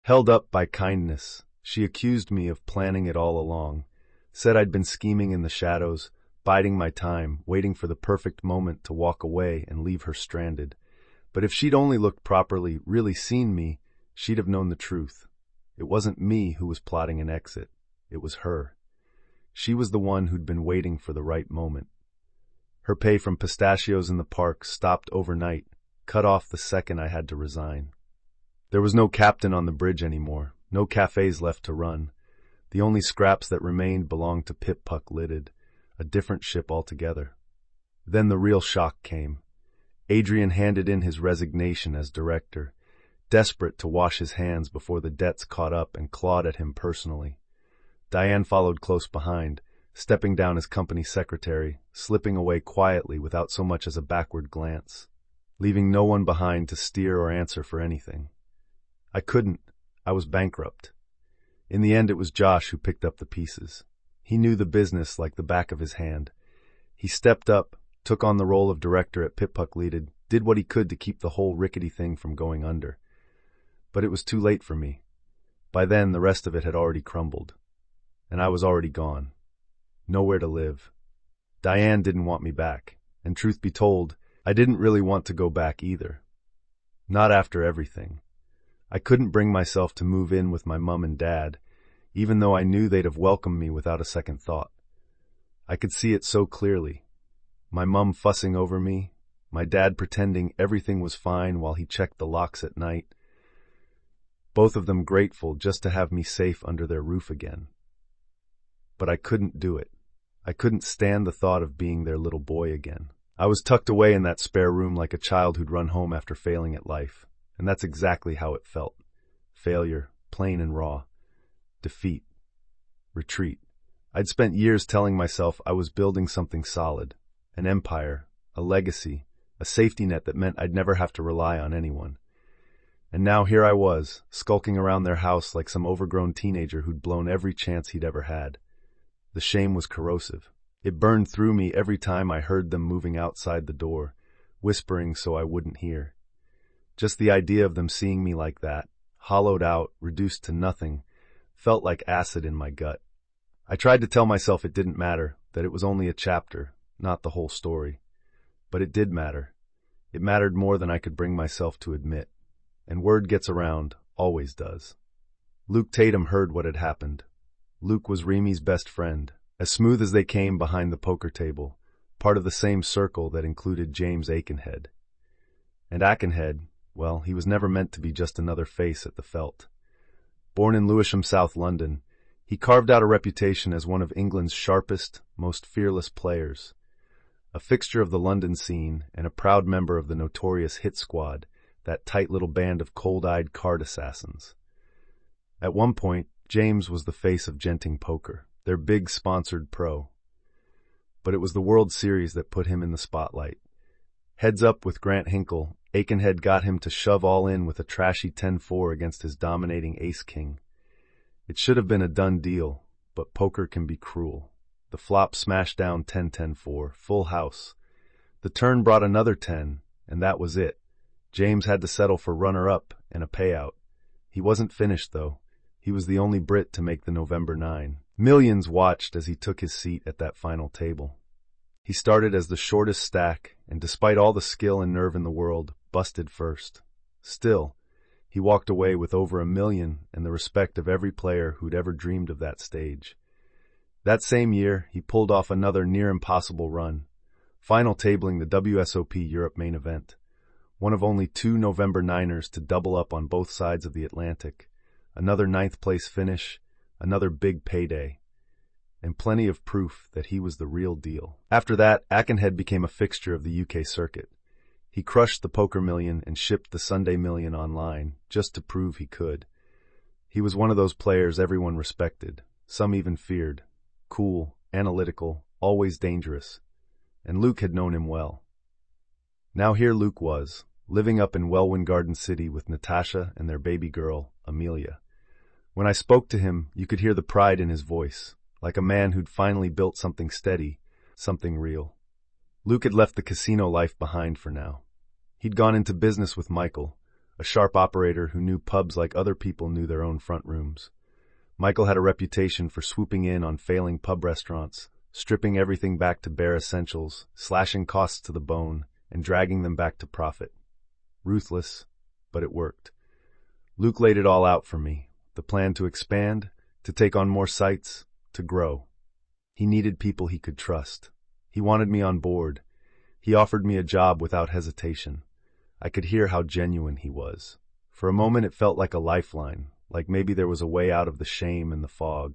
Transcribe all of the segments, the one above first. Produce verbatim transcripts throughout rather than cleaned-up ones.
Held up by kindness, she accused me of planning it all along, said I'd been scheming in the shadows, biding my time, waiting for the perfect moment to walk away and leave her stranded. But if she'd only looked properly, really seen me, she'd have known the truth. It wasn't me who was plotting an exit. It was her. She was the one who'd been waiting for the right moment. Her pay from pistachios in the park stopped overnight, cut off the second I had to resign. There was no captain on the bridge anymore, no cafes left to run. The only scraps that remained belonged to Pip-Puck Limited, a different ship altogether. Then the real shock came. Adrian handed in his resignation as director, desperate to wash his hands before the debts caught up and clawed at him personally. Diane followed close behind, stepping down as company secretary, slipping away quietly without so much as a backward glance, leaving no one behind to steer or answer for anything. I couldn't. I was bankrupt. In the end, it was Josh who picked up the pieces. He knew the business like the back of his hand. He stepped up, took on the role of director at Pip-Puck Limited, did what he could to keep the whole rickety thing from going under. But it was too late for me. By then, the rest of it had already crumbled. And I was already gone. Nowhere to live. Diane didn't want me back, and truth be told, I didn't really want to go back either. Not after everything. I couldn't bring myself to move in with my mum and dad, even though I knew they'd have welcomed me without a second thought. I could see it so clearly. My mum fussing over me, my dad pretending everything was fine while he checked the locks at night. Both of them grateful just to have me safe under their roof again. But I couldn't do it. I couldn't stand the thought of being their little boy again. I was tucked away in that spare room like a child who'd run home after failing at life, and that's exactly how it felt. Failure, plain and raw. Defeat. Retreat. I'd spent years telling myself I was building something solid. An empire, a legacy, a safety net that meant I'd never have to rely on anyone. And now here I was, skulking around their house like some overgrown teenager who'd blown every chance he'd ever had. The shame was corrosive. It burned through me every time I heard them moving outside the door, whispering so I wouldn't hear. Just the idea of them seeing me like that, hollowed out, reduced to nothing, felt like acid in my gut. I tried to tell myself it didn't matter, that it was only a chapter, not the whole story. But it did matter. It mattered more than I could bring myself to admit. And word gets around, always does. Luke Tatum heard what had happened. Luke was Remy's best friend, as smooth as they came behind the poker table, part of the same circle that included James Aikenhead. And Aikenhead, well, he was never meant to be just another face at the felt. Born in Lewisham, South London, he carved out a reputation as one of England's sharpest, most fearless players. A fixture of the London scene and a proud member of the notorious Hit Squad, that tight little band of cold-eyed card assassins. At one point, James was the face of Genting Poker, their big sponsored pro. But it was the World Series that put him in the spotlight. Heads up with Grant Hinkle, Aikenhead got him to shove all in with a trashy ten four against his dominating ace-king. It should have been a done deal, but poker can be cruel. The flop smashed down ten ten four, full house. The turn brought another ten, and that was it. James had to settle for runner-up and a payout. He wasn't finished, though. He was the only Brit to make the November nine. Millions watched as he took his seat at that final table. He started as the shortest stack, and despite all the skill and nerve in the world, busted first. Still, he walked away with over a million and the respect of every player who'd ever dreamed of that stage. That same year, he pulled off another near-impossible run, final tabling the W S O P Europe main event, one of only two November niners to double up on both sides of the Atlantic, another ninth-place finish, another big payday, and plenty of proof that he was the real deal. After that, Aikenhead became a fixture of the U K circuit. He crushed the Poker Million and shipped the Sunday Million online, just to prove he could. He was one of those players everyone respected, some even feared. Cool, analytical, always dangerous. And Luke had known him well. Now here Luke was, living up in Welwyn Garden City with Natasha and their baby girl, Amelia. When I spoke to him, you could hear the pride in his voice, like a man who'd finally built something steady, something real. Luke had left the casino life behind for now. He'd gone into business with Michael, a sharp operator who knew pubs like other people knew their own front rooms. Michael had a reputation for swooping in on failing pub restaurants, stripping everything back to bare essentials, slashing costs to the bone, and dragging them back to profit. Ruthless, but it worked. Luke laid it all out for me, the plan to expand, to take on more sites, to grow. He needed people he could trust. He wanted me on board. He offered me a job without hesitation. I could hear how genuine he was. For a moment it felt like a lifeline, like maybe there was a way out of the shame and the fog.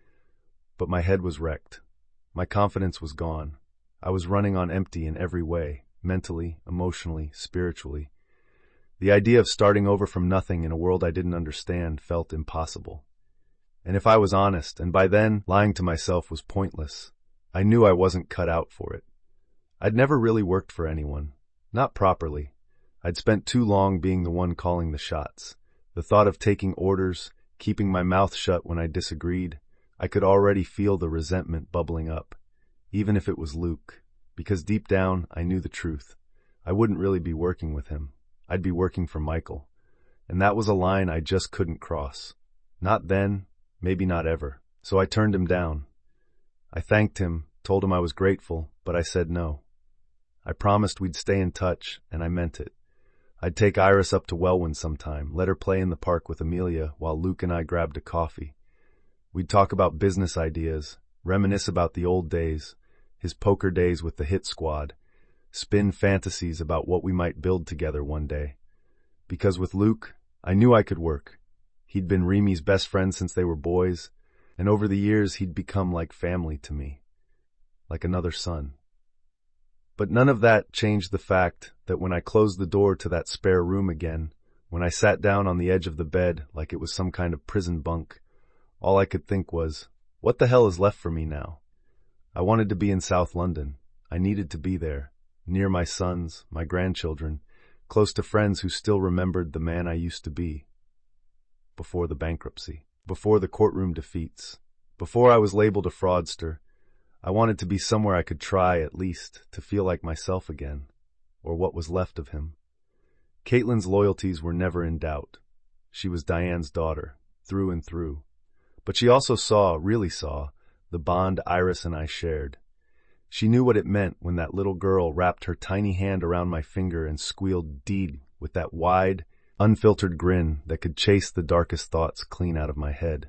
But my head was wrecked. My confidence was gone. I was running on empty in every way, mentally, emotionally, spiritually. The idea of starting over from nothing in a world I didn't understand felt impossible. And if I was honest, and by then lying to myself was pointless, I knew I wasn't cut out for it. I'd never really worked for anyone. Not properly. I'd spent too long being the one calling the shots. The thought of taking orders, keeping my mouth shut when I disagreed, I could already feel the resentment bubbling up, even if it was Luke, because deep down I knew the truth. I wouldn't really be working with him. I'd be working for Michael. And that was a line I just couldn't cross. Not then, maybe not ever. So I turned him down. I thanked him, told him I was grateful, but I said no. I promised we'd stay in touch, and I meant it. I'd take Iris up to Welwyn sometime, let her play in the park with Amelia while Luke and I grabbed a coffee. We'd talk about business ideas, reminisce about the old days, his poker days with the hit squad, spin fantasies about what we might build together one day. Because with Luke, I knew I could work. He'd been Remy's best friend since they were boys, and over the years he'd become like family to me, like another son. But none of that changed the fact that when I closed the door to that spare room again, when I sat down on the edge of the bed like it was some kind of prison bunk, all I could think was, what the hell is left for me now? I wanted to be in South London. I needed to be there, near my sons, my grandchildren, close to friends who still remembered the man I used to be. Before the bankruptcy, before the courtroom defeats, before I was labeled a fraudster, I wanted to be somewhere I could try, at least, to feel like myself again, or what was left of him. Caitlin's loyalties were never in doubt. She was Diane's daughter, through and through. But she also saw, really saw, the bond Iris and I shared. She knew what it meant when that little girl wrapped her tiny hand around my finger and squealed "Deed" with that wide, unfiltered grin that could chase the darkest thoughts clean out of my head.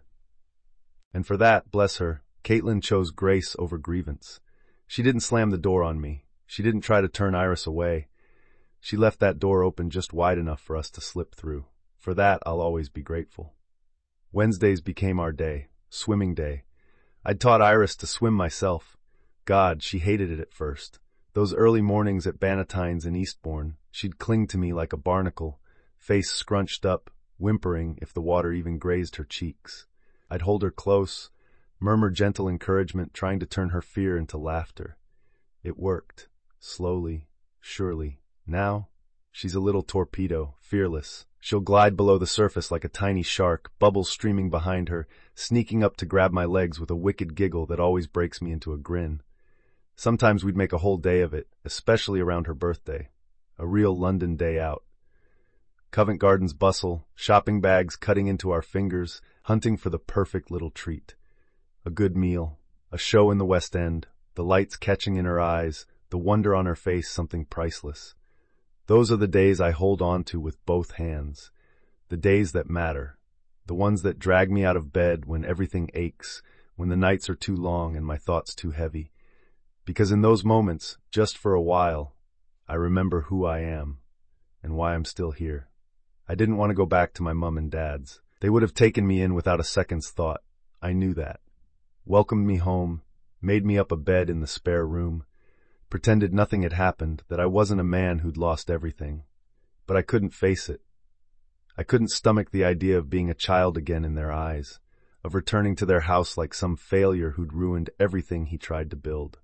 And for that, bless her, Caitlin chose grace over grievance. She didn't slam the door on me. She didn't try to turn Iris away. She left that door open just wide enough for us to slip through. For that, I'll always be grateful. Wednesdays became our day, swimming day. I'd taught Iris to swim myself. God, she hated it at first. Those early mornings at Bannatyne's in Eastbourne, she'd cling to me like a barnacle, face scrunched up, whimpering if the water even grazed her cheeks. I'd hold her close, murmur gentle encouragement, trying to turn her fear into laughter. It worked, slowly, surely. Now, she's a little torpedo, fearless. She'll glide below the surface like a tiny shark, bubbles streaming behind her, sneaking up to grab my legs with a wicked giggle that always breaks me into a grin. Sometimes we'd make a whole day of it, especially around her birthday. A real London day out. Covent Garden's bustle, shopping bags cutting into our fingers, hunting for the perfect little treat. A good meal, a show in the West End, the lights catching in her eyes, the wonder on her face, something priceless. Those are the days I hold on to with both hands. The days that matter. The ones that drag me out of bed when everything aches, when the nights are too long and my thoughts too heavy. Because in those moments, just for a while, I remember who I am and why I'm still here. I didn't want to go back to my mum and dad's. They would have taken me in without a second's thought. I knew that. Welcomed me home, made me up a bed in the spare room, pretended nothing had happened, that I wasn't a man who'd lost everything. But I couldn't face it. I couldn't stomach the idea of being a child again in their eyes, of returning to their house like some failure who'd ruined everything he tried to build.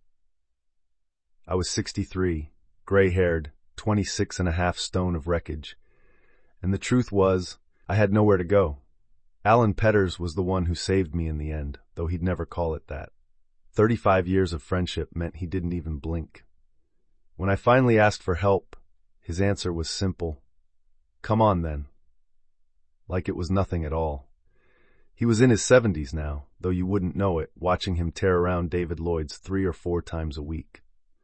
I was sixty-three, gray-haired, twenty-six and a half stone of wreckage. And the truth was, I had nowhere to go. Alan Petters was the one who saved me in the end, though he'd never call it that. Thirty-five years of friendship meant he didn't even blink. When I finally asked for help, his answer was simple. Come on then. Like it was nothing at all. He was in his seventies now, though you wouldn't know it, watching him tear around David Lloyd's three or four times a week.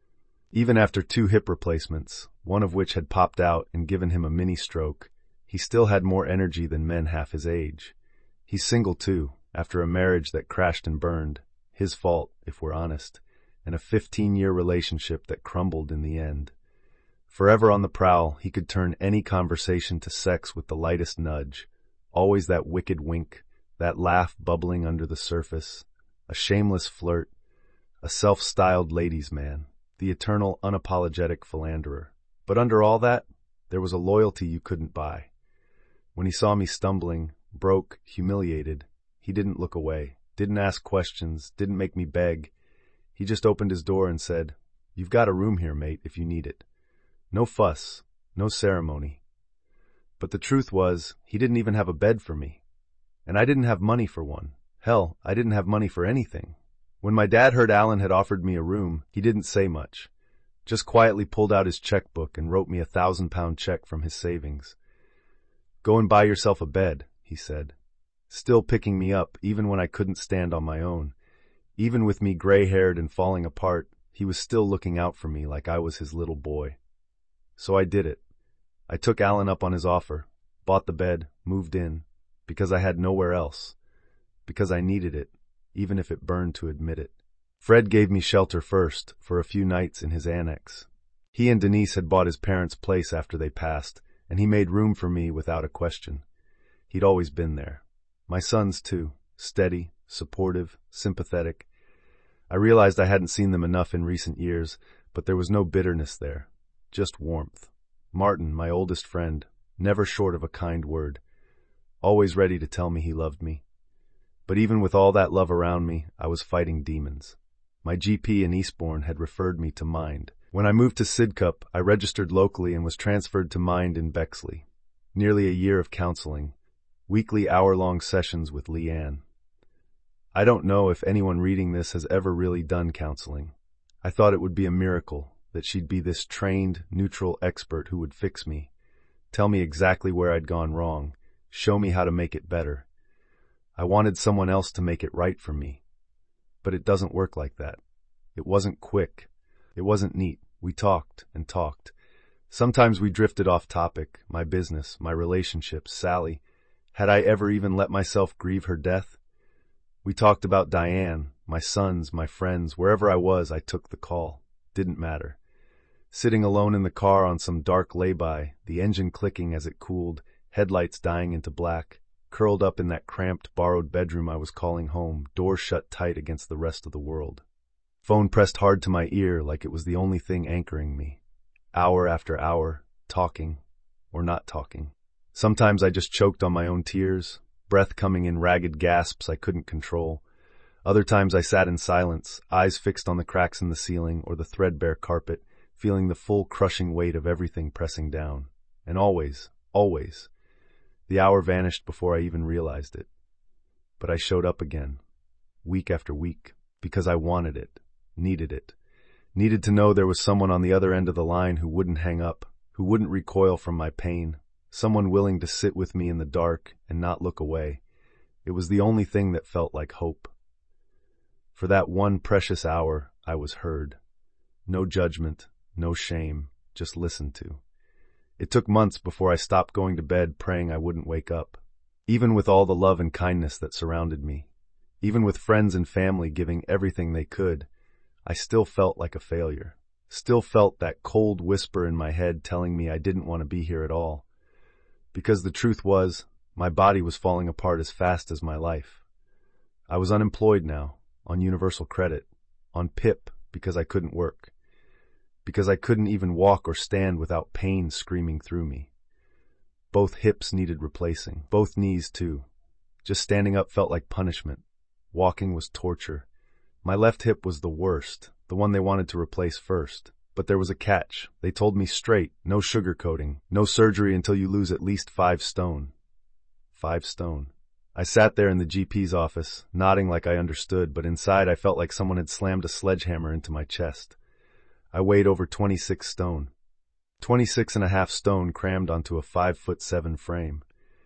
Even after two hip replacements, one of which had popped out and given him a mini-stroke, he still had more energy than men half his age. He's single too, after a marriage that crashed and burned, his fault, if we're honest, and a fifteen-year relationship that crumbled in the end. Forever on the prowl, he could turn any conversation to sex with the lightest nudge, always that wicked wink, that laugh bubbling under the surface, a shameless flirt, a self-styled ladies' man, the eternal unapologetic philanderer. But under all that, there was a loyalty you couldn't buy. When he saw me stumbling, broke, humiliated, he didn't look away, didn't ask questions, didn't make me beg. He just opened his door and said, "You've got a room here, mate, if you need it." No fuss, no ceremony. But the truth was, he didn't even have a bed for me. And I didn't have money for one. Hell, I didn't have money for anything. When my dad heard Alan had offered me a room, he didn't say much. Just quietly pulled out his checkbook and wrote me a thousand-pound check from his savings. "Go and buy yourself a bed," he said. Still picking me up, even when I couldn't stand on my own. Even with me gray-haired and falling apart, he was still looking out for me like I was his little boy. So I did it. I took Alan up on his offer, bought the bed, moved in, because I had nowhere else, because I needed it, even if it burned to admit it. Fred gave me shelter first, for a few nights in his annex. He and Denise had bought his parents' place after they passed, and he made room for me without a question. He'd always been there. My sons, too, steady, supportive, sympathetic. I realized I hadn't seen them enough in recent years, but there was no bitterness there. Just warmth. Martin, my oldest friend, never short of a kind word, always ready to tell me he loved me. But even with all that love around me, I was fighting demons. My G P in Eastbourne had referred me to Mind. When I moved to Sidcup, I registered locally and was transferred to Mind in Bexley. Nearly a year of counseling, weekly hour-long sessions with Leanne. I don't know if anyone reading this has ever really done counseling. I thought it would be a miracle, that she'd be this trained, neutral expert who would fix me, tell me exactly where I'd gone wrong, show me how to make it better. I wanted someone else to make it right for me. But it doesn't work like that. It wasn't quick. It wasn't neat. We talked and talked. Sometimes we drifted off topic, my business, my relationships, Sally. Had I ever even let myself grieve her death? We talked about Diane, my sons, my friends. Wherever I was, I took the call. Didn't matter. Sitting alone in the car on some dark lay-by, the engine clicking as it cooled, headlights dying into black, curled up in that cramped, borrowed bedroom I was calling home, door shut tight against the rest of the world. Phone pressed hard to my ear like it was the only thing anchoring me. Hour after hour, talking, or not talking. Sometimes I just choked on my own tears, breath coming in ragged gasps I couldn't control. Other times I sat in silence, eyes fixed on the cracks in the ceiling or the threadbare carpet, feeling the full crushing weight of everything pressing down. And always, always, the hour vanished before I even realized it. But I showed up again, week after week, because I wanted it, needed it, needed to know there was someone on the other end of the line who wouldn't hang up, who wouldn't recoil from my pain, someone willing to sit with me in the dark and not look away. It was the only thing that felt like hope. For that one precious hour, I was heard. No judgment, no shame, just listened to. It took months before I stopped going to bed praying I wouldn't wake up. Even with all the love and kindness that surrounded me, even with friends and family giving everything they could, I still felt like a failure. Still felt that cold whisper in my head telling me I didn't want to be here at all. Because the truth was, my body was falling apart as fast as my life. I was unemployed now, on universal credit, on P I P because I couldn't work. Because I couldn't even walk or stand without pain screaming through me. Both hips needed replacing, both knees too. Just standing up felt like punishment. Walking was torture. My left hip was the worst, the one they wanted to replace first. But there was a catch. They told me straight, no sugarcoating, no surgery until you lose at least five stone. Five stone. I sat there in the G P's office, nodding like I understood, but inside I felt like someone had slammed a sledgehammer into my chest. I weighed over twenty-six stone. twenty-six and a half stone crammed onto a five foot seven frame.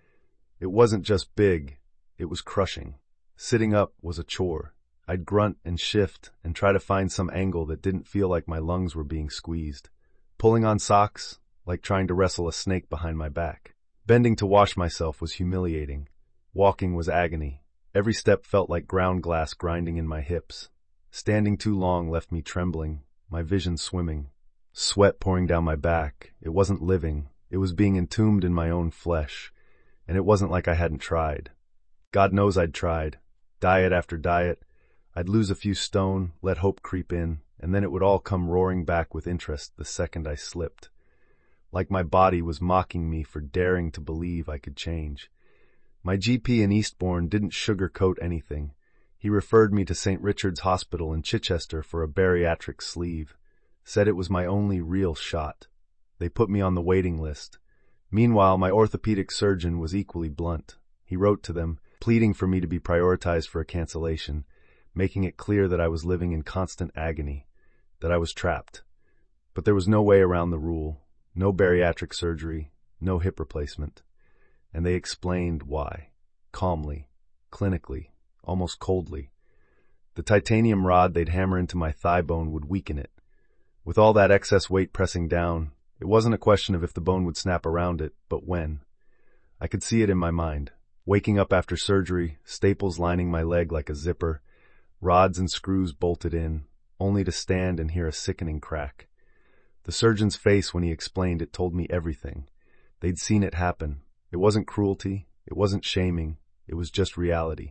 It wasn't just big, it was crushing. Sitting up was a chore. I'd grunt and shift and try to find some angle that didn't feel like my lungs were being squeezed. Pulling on socks, like trying to wrestle a snake behind my back. Bending to wash myself was humiliating. Walking was agony. Every step felt like ground glass grinding in my hips. Standing too long left me trembling, my vision swimming. Sweat pouring down my back. It wasn't living. It was being entombed in my own flesh. And it wasn't like I hadn't tried. God knows I'd tried. Diet after diet. I'd lose a few stone, let hope creep in, and then it would all come roaring back with interest the second I slipped. Like my body was mocking me for daring to believe I could change. My G P in Eastbourne didn't sugarcoat anything. He referred me to Saint Richard's Hospital in Chichester for a bariatric sleeve. Said it was my only real shot. They put me on the waiting list. Meanwhile, my orthopedic surgeon was equally blunt. He wrote to them, pleading for me to be prioritized for a cancellation, making it clear that I was living in constant agony, that I was trapped. But there was no way around the rule, no bariatric surgery, no hip replacement. And they explained why, calmly, clinically, almost coldly. The titanium rod they'd hammer into my thigh bone would weaken it. With all that excess weight pressing down, it wasn't a question of if the bone would snap around it, but when. I could see it in my mind, waking up after surgery, staples lining my leg like a zipper, rods and screws bolted in, only to stand and hear a sickening crack. The surgeon's face when he explained it told me everything. They'd seen it happen. It wasn't cruelty, it wasn't shaming, it was just reality.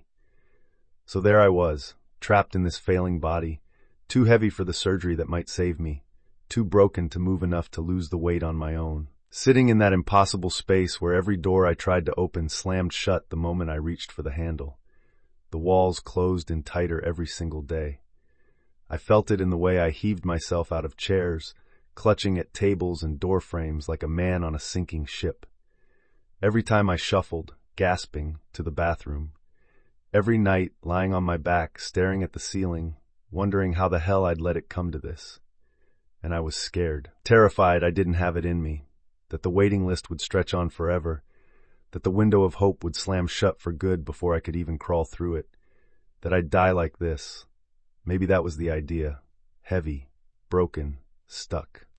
So there I was, trapped in this failing body, too heavy for the surgery that might save me, too broken to move enough to lose the weight on my own. Sitting in that impossible space where every door I tried to open slammed shut the moment I reached for the handle. The walls closed in tighter every single day. I felt it in the way I heaved myself out of chairs, clutching at tables and door frames like a man on a sinking ship. Every time I shuffled, gasping, to the bathroom. Every night, lying on my back, staring at the ceiling, wondering how the hell I'd let it come to this. And I was scared, terrified I didn't have it in me, that the waiting list would stretch on forever, that the window of hope would slam shut for good before I could even crawl through it, that I'd die like this. Maybe that was the idea. Heavy, broken, stuck.